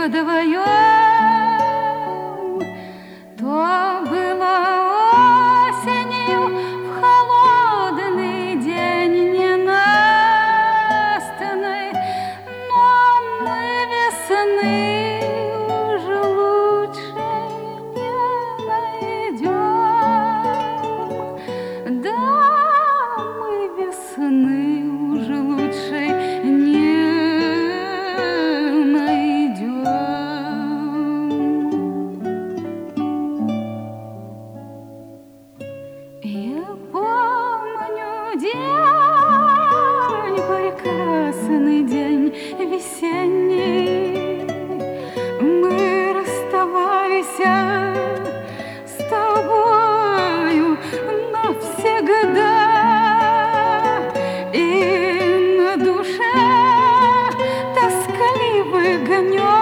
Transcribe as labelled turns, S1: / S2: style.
S1: вдвоем. То было осенью, в холодный день ненастный, но мы весны уже лучше не найдем. Да, мы весны уже лучше не найдем. Я помню день, прекрасный день весенний. Мы расставались с тобою навсегда, и на душе тоскливый гонек.